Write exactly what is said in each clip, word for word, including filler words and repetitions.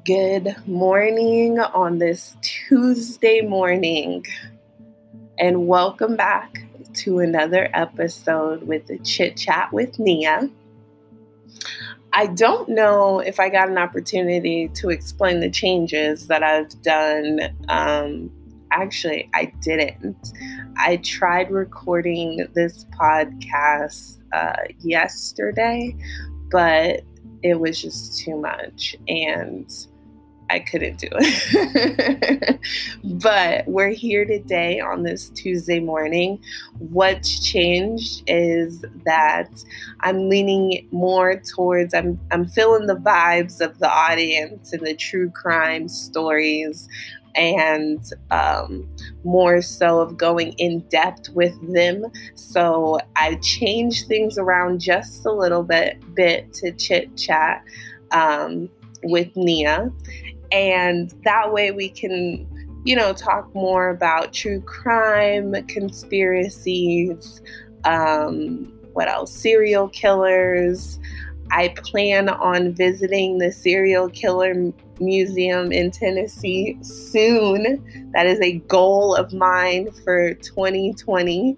Good morning on this Tuesday morning, and welcome back to another episode with the Chit Chat with Nia. I don't know if I got an opportunity to explain the changes that I've done. Um, actually, I didn't. I tried recording this podcast uh, yesterday, but it was just too much, and I couldn't do it. But we're here today on this Tuesday morning. What's changed is that I'm leaning more towards, I'm, I'm feeling the vibes of the audience and the true crime stories, and um, more so of going in depth with them. So I changed things around just a little bit, bit to chit chat um, with Nia. And that way we can, you know, talk more about true crime, conspiracies, um, what else? Serial killers. I plan on visiting the serial killer museum in Tennessee soon. That is a goal of mine for twenty twenty.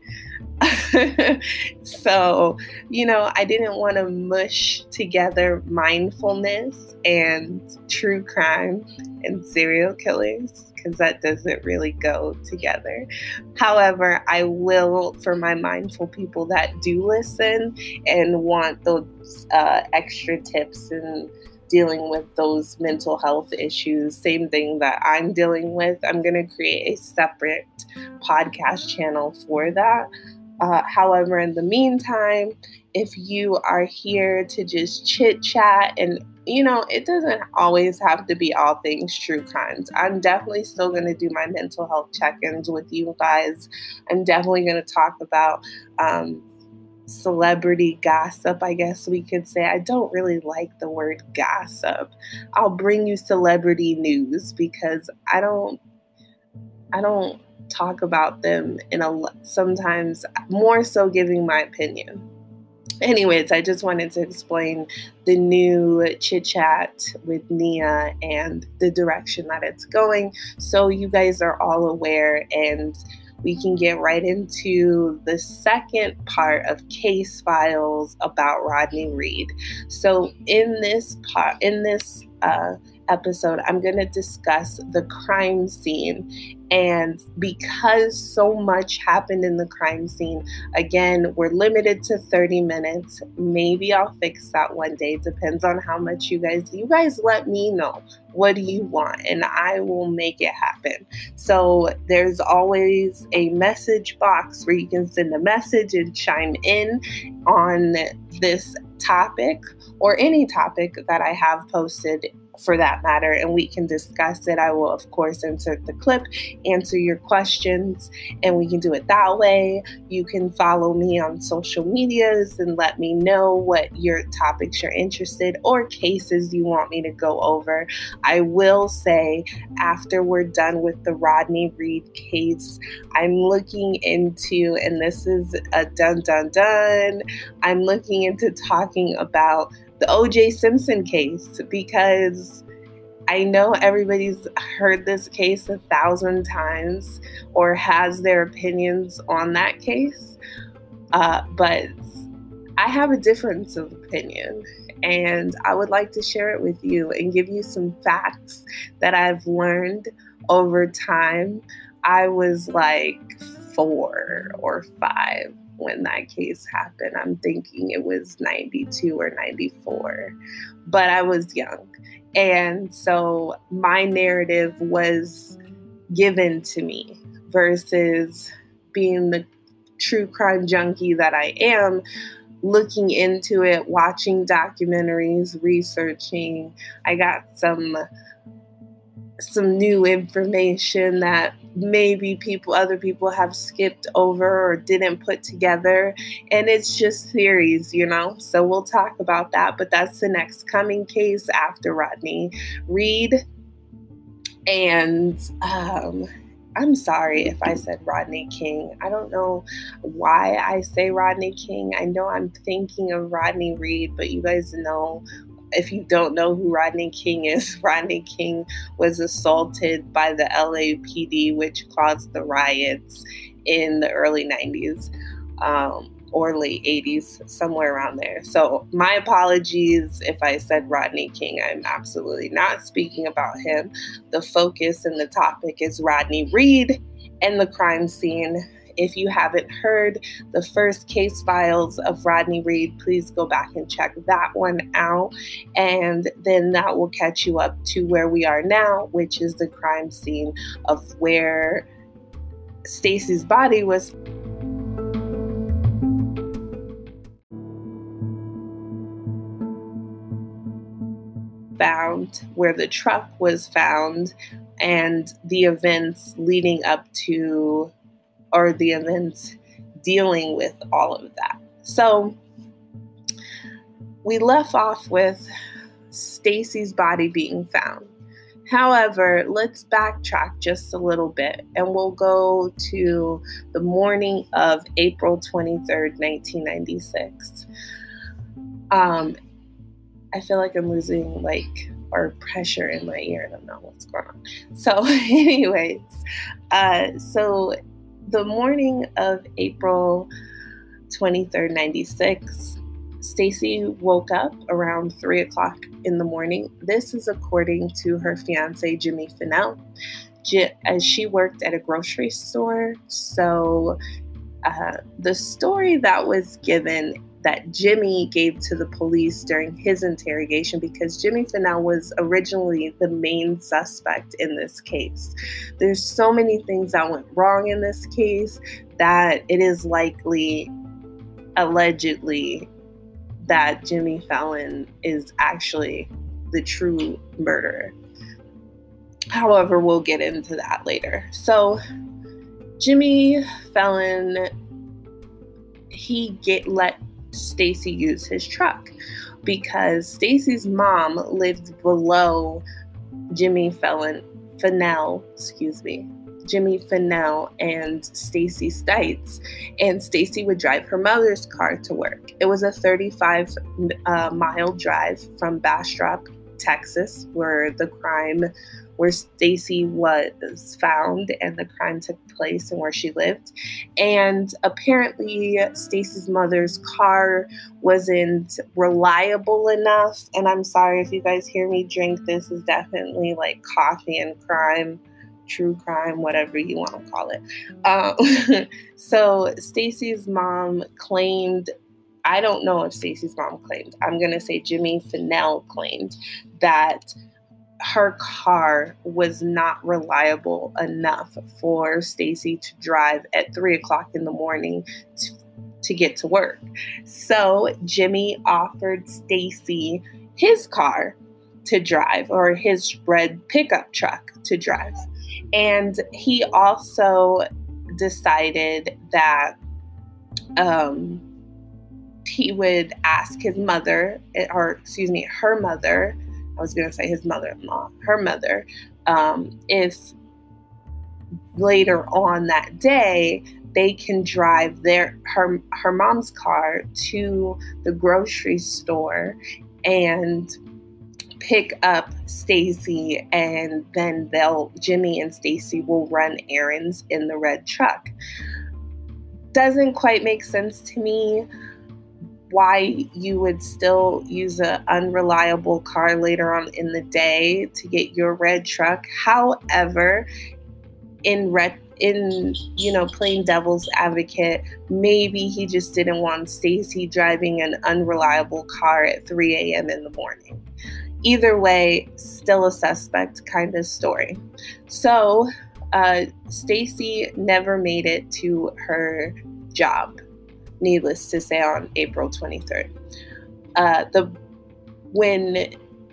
So, you know, I didn't want to mush together mindfulness and true crime and serial killers, because that doesn't really go together. However, I will, for my mindful people that do listen and want those uh, extra tips and dealing with those mental health issues, same thing that I'm dealing with, I'm going to create a separate podcast channel for that. Uh, however, in the meantime, if you are here to just chit chat, and you know, it doesn't always have to be all things true crimes. I'm definitely still going to do my mental health check-ins with you guys. I'm definitely going to talk about um, celebrity gossip, I guess we could say. I don't really like the word gossip. I'll bring you celebrity news because I don't, I don't talk about them in a sometimes more so giving my opinion. Anyways, I just wanted to explain the new Chit Chat with Nia and the direction that it's going, so you guys are all aware, and we can get right into the second part of case files about Rodney Reed. So in this part, in this uh, episode, I'm going to discuss the crime scene. And because so much happened in the crime scene, again, we're limited to thirty minutes. Maybe I'll fix that one day. Depends on how much you guys, you guys let me know. What do you want? And I will make it happen. So there's always a message box where you can send a message and chime in on this topic or any topic that I have posted for that matter, and we can discuss it. I will, of course, insert the clip, answer your questions, and we can do it that way. You can follow me on social medias and let me know what your topics you're interested or cases you want me to go over. I will say, after we're done with the Rodney Reed case, I'm looking into, and this is a dun dun dun, I'm looking into talking about the O J Simpson case, because I know everybody's heard this case a thousand times or has their opinions on that case, uh, but I have a difference of opinion, and I would like to share it with you and give you some facts that I've learned over time. I was like four or five when that case happened. I'm thinking it was ninety-two or ninety-four, but I was young. And so my narrative was given to me versus being the true crime junkie that I am, looking into it, watching documentaries, researching. I got some some new information that maybe people, other people have skipped over or didn't put together. And it's just theories, you know? So we'll talk about that. But that's the next coming case after Rodney Reed. And um, I'm sorry if I said Rodney King. I don't know why I say Rodney King. I know I'm thinking of Rodney Reed, but you guys know if you don't know who Rodney King is, Rodney King was assaulted by the L A P D, which caused the riots in the early nineties um, or late eighties, somewhere around there. So my apologies if I said Rodney King. I'm absolutely not speaking about him. The focus and the topic is Rodney Reed and the crime scene. If you haven't heard the first case files of Rodney Reed, please go back and check that one out. And then that will catch you up to where we are now, which is the crime scene of where Stacey's body was found, where the truck was found, and the events leading up to or the events dealing with all of that. So we left off with Stacey's body being found. However, let's backtrack just a little bit and we'll go to the morning of April twenty-third, nineteen ninety-six. Um, I feel like I'm losing like or pressure in my ear. I don't know what's going on. So anyways, uh, so the morning of April twenty-third, ninety-six, Stacey woke up around three o'clock in the morning. This is according to her fiance, Jimmy Finnell, as she worked at a grocery store. So uh, the story that was given that Jimmy gave to the police during his interrogation, because Jimmy Finnell was originally the main suspect in this case. There's so many things that went wrong in this case that it is likely, allegedly, that Jimmy Fallon is actually the true murderer. However, we'll get into that later. So Jimmy Fallon, he get let Stacey use his truck because Stacey's mom lived below Jimmy Fallon, Finnell, excuse me, Jimmy Finnell and Stacey Stites, and Stacey would drive her mother's car to work. It was a thirty-five uh, mile drive from Bastrop, Texas, where the crime, where Stacey was found and the crime took place and where she lived. And apparently Stacey's mother's car wasn't reliable enough. And I'm sorry if you guys hear me drink. This is definitely like coffee and crime, true crime, whatever you want to call it. Um, so Stacey's mom claimed, I don't know if Stacey's mom claimed, I'm going to say Jimmy Finnell claimed that her car was not reliable enough for Stacey to drive at three o'clock in the morning to, to get to work. So Jimmy offered Stacey his car to drive, or his red pickup truck to drive. And he also decided that um, he would ask his mother, or excuse me, her mother, I was going to say his mother-in-law, her mother, um, if later on that day they can drive their her her mom's car to the grocery store and pick up Stacey, and then they'll Jimmy and Stacey will run errands in the red truck. Doesn't quite make sense to me why you would still use an unreliable car later on in the day to get your red truck. However, in red, in, you know, playing devil's advocate, maybe he just didn't want Stacey driving an unreliable car at three a.m. in the morning. Either way, still a suspect kind of story. So uh, Stacey never made it to her job, needless to say, on April twenty-third. Uh, the when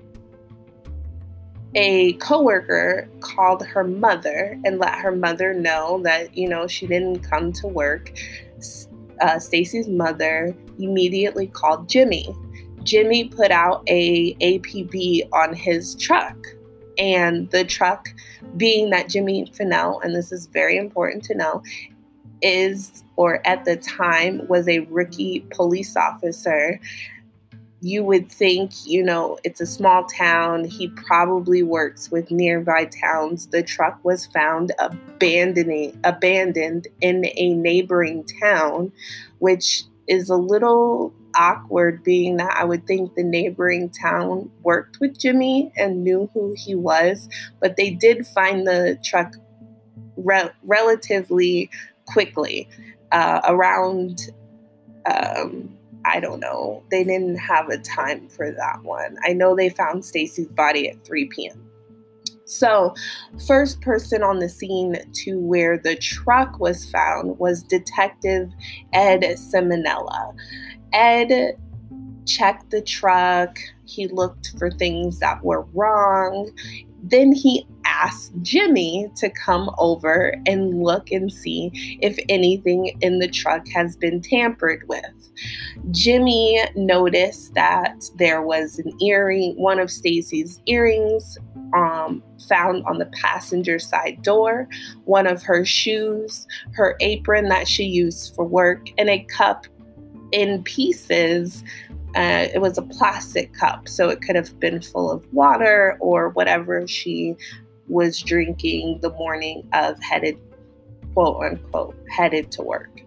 a coworker called her mother and let her mother know that, you know, she didn't come to work, uh, Stacey's mother immediately called Jimmy. Jimmy put out a A P B on his truck, and the truck, being that Jimmy Finnell, and this is very important to know, is, or at the time was a rookie police officer, you would think, you know, it's a small town. He probably works with nearby towns. The truck was found abandoning, abandoned in a neighboring town, which is a little awkward, being that I would think the neighboring town worked with Jimmy and knew who he was, but they did find the truck re- relatively quickly, uh, around, um, I don't know, they didn't have a time for that one. I know they found Stacy's body at three p.m. So, first person on the scene to where the truck was found was Detective Ed Simonella. Ed checked the truck. He looked for things that were wrong. Then he asked Jimmy to come over and look and see if anything in the truck has been tampered with. Jimmy noticed that there was an earring, one of Stacy's earrings, um, found on the passenger side door, one of her shoes, her apron that she used for work, and a cup in pieces. Uh, it was a plastic cup, so it could have been full of water or whatever she was drinking the morning of headed, quote unquote, headed to work.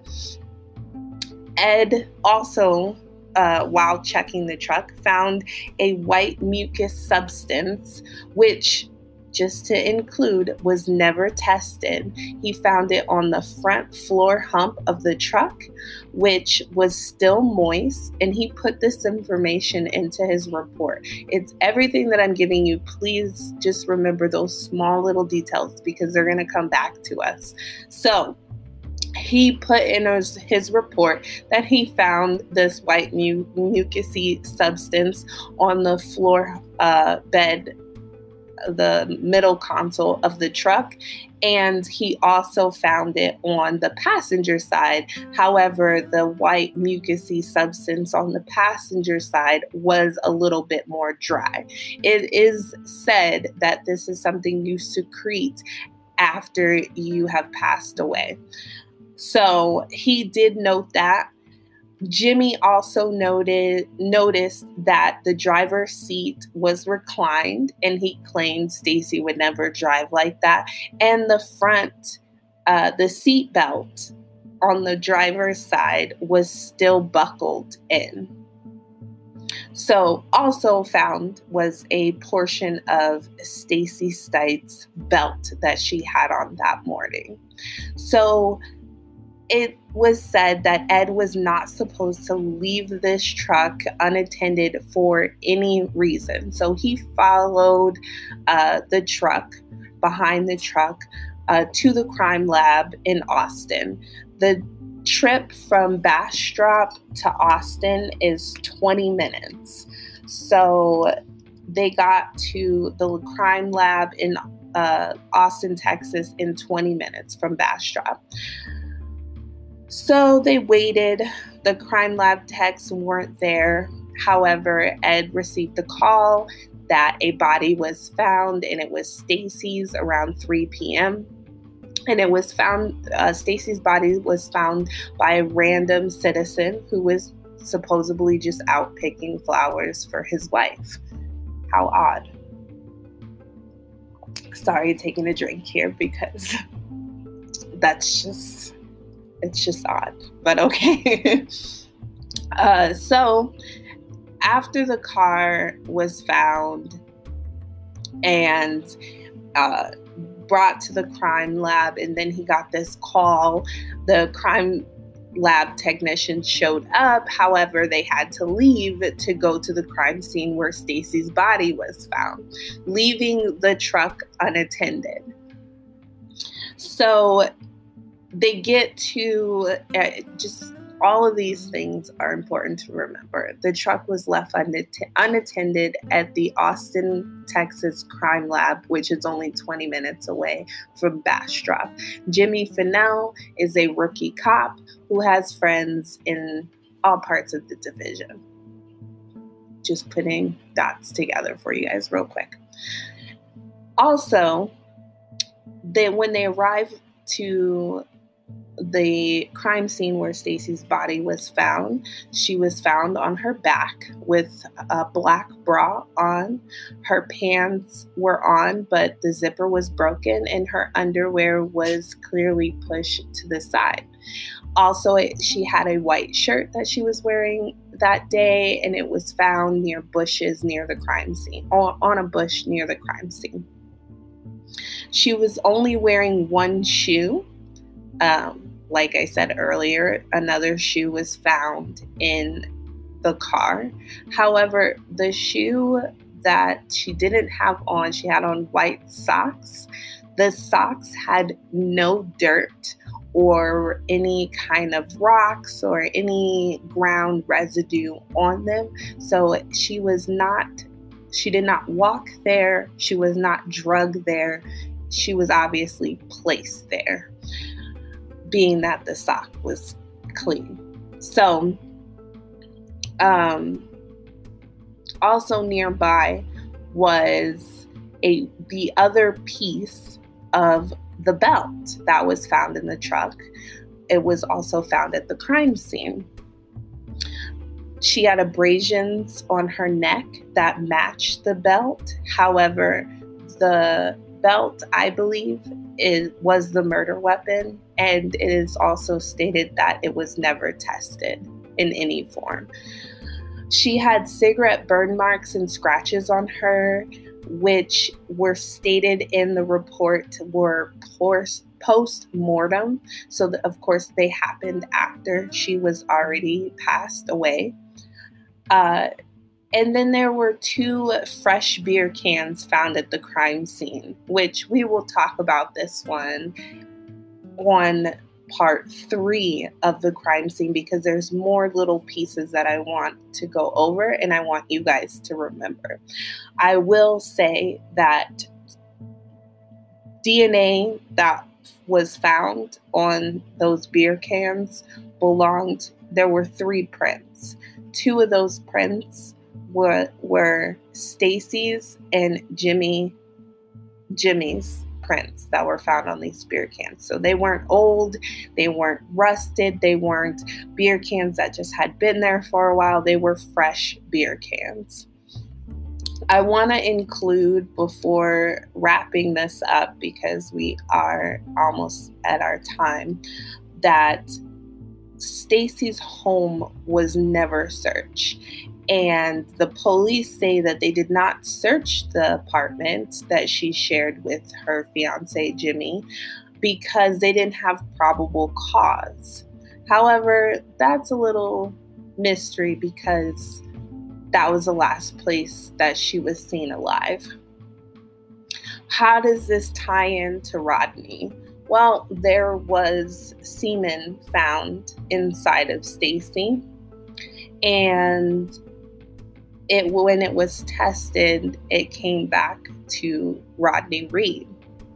Ed also, uh, while checking the truck, found a white mucus substance, which, just to include, was never tested. He found it on the front floor hump of the truck, which was still moist, and he put this information into his report. It's everything that I'm giving you. Please just remember those small little details because they're going to come back to us. So he put in his, his report that he found this white mu- mucusy substance on the floor uh, bed, the middle console of the truck, and he also found it on the passenger side. However, the white mucusy substance on the passenger side was a little bit more dry. It is said that this is something you secrete after you have passed away. So he did note that. Jimmy also noted noticed that the driver's seat was reclined, and he claimed Stacy would never drive like that. And the front, uh, the seat belt on the driver's side was still buckled in. So also found was a portion of Stacy Stites' belt that she had on that morning. So it was said that Ed was not supposed to leave this truck unattended for any reason. So he followed uh, the truck, behind the truck, uh, to the crime lab in Austin. The trip from Bastrop to Austin is twenty minutes. So they got to the crime lab in uh, Austin, Texas in twenty minutes from Bastrop. So they waited. The crime lab techs weren't there. However, Ed received the call that a body was found, and it was Stacy's around three p.m. And it was found, uh, Stacy's body was found by a random citizen who was supposedly just out picking flowers for his wife. How odd. Sorry, taking a drink here because that's just... it's just odd, but okay. uh, so after the car was found and uh, brought to the crime lab, and then he got this call, the crime lab technician showed up. However, they had to leave to go to the crime scene where Stacy's body was found, leaving the truck unattended. So they get to, uh, just all of these things are important to remember. The truck was left unatt- unattended at the Austin, Texas crime lab, which is only twenty minutes away from Bastrop. Jimmy Finnell is a rookie cop who has friends in all parts of the division. Just putting dots together for you guys real quick. Also, they, when they arrive to the crime scene where Stacy's body was found, she was found on her back with a black bra on. Her pants were on, but the zipper was broken and her underwear was clearly pushed to the side. Also, it, she had a white shirt that she was wearing that day, and it was found near bushes near the crime scene, or on a bush near the crime scene. She was only wearing one shoe. Um, like I said earlier, another shoe was found in the car. However, the shoe that she didn't have on, she had on white socks. The socks had no dirt or any kind of rocks or any ground residue on them. So she was not, she did not walk there. She was not drugged there. She was obviously placed there, being that the sock was clean. So, um, also nearby was a the other piece of the belt that was found in the truck. It was also found at the crime scene. She had abrasions on her neck that matched the belt. However, the belt, I believe, is, was the murder weapon, and it is also stated that it was never tested in any form. She had cigarette burn marks and scratches on her, which were stated in the report were post-mortem. So, that, of course, they happened after she was already passed away. Uh, and then there were two fresh beer cans found at the crime scene, which we will talk about this one on part three of the crime scene, because there's more little pieces that I want to go over and I want you guys to remember. I will say that D N A that was found on those beer cans belonged, there were three prints. Two of those prints were, were Stacy's and Jimmy, Jimmy's prints that were found on these beer cans. So they weren't old, they weren't rusted, they weren't beer cans that just had been there for a while. They were fresh beer cans. I want to include, before wrapping this up, because we are almost at our time, that Stacy's home was never searched. And the police say that they did not search the apartment that she shared with her fiance, Jimmy, because they didn't have probable cause. However, that's a little mystery because that was the last place that she was seen alive. How does this tie into Rodney? Well, there was semen found inside of Stacy, and it when it was tested, it came back to Rodney Reed.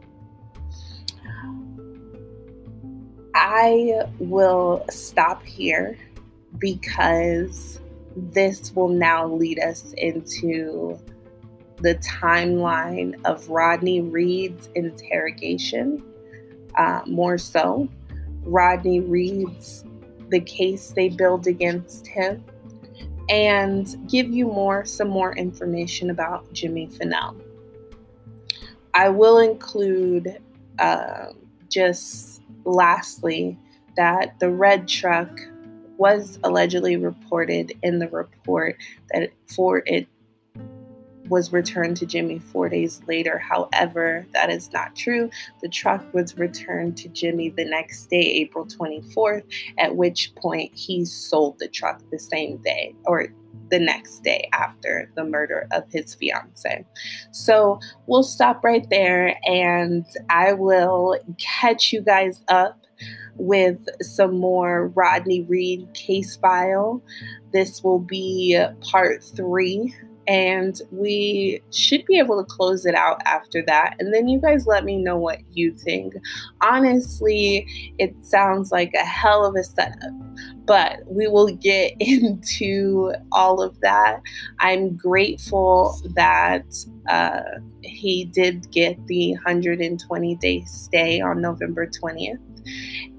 I will stop here because this will now lead us into the timeline of Rodney Reed's interrogation. Uh, more so, Rodney Reed's, the case they build against him, and give you more, some more information about Jimmy Finnell. I will include uh, just lastly that the red truck was allegedly reported in the report that for it was returned to Jimmy four days later. However, that is not true. The truck was returned to Jimmy the next day, April twenty-fourth, at which point he sold the truck the same day or the next day after the murder of his fiance. So we'll stop right there and I will catch you guys up with some more Rodney Reed case file. This will be part three, and we should be able to close it out after that. And then you guys let me know what you think. Honestly, it sounds like a hell of a setup, but we will get into all of that. I'm grateful that uh, he did get the one hundred twenty day stay on November twentieth.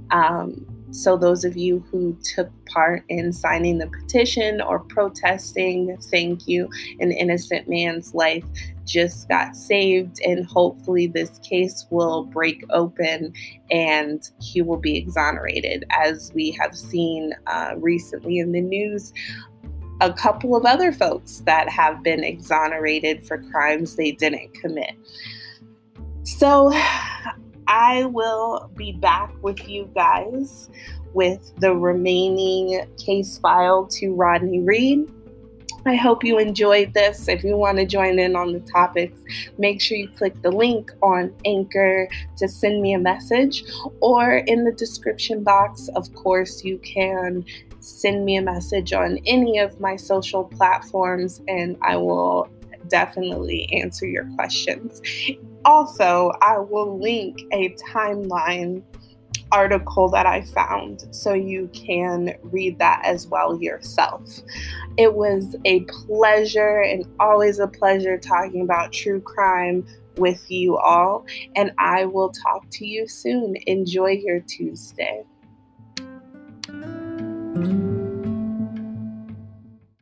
Um, so those of you who took part in signing the petition or protesting, thank you. An innocent man's life just got saved, and hopefully this case will break open and he will be exonerated. As we have seen uh, recently in the news, a couple of other folks that have been exonerated for crimes they didn't commit. So I will be back with you guys with the remaining case file to Rodney Reed. I hope you enjoyed this. If you want to join in on the topics, make sure you click the link on Anchor to send me a message, or in the description box, of course, you can send me a message on any of my social platforms and I will definitely answer your questions. Also, I will link a timeline article that I found so you can read that as well yourself. It was a pleasure, and always a pleasure, talking about true crime with you all, and I will talk to you soon. Enjoy your Tuesday.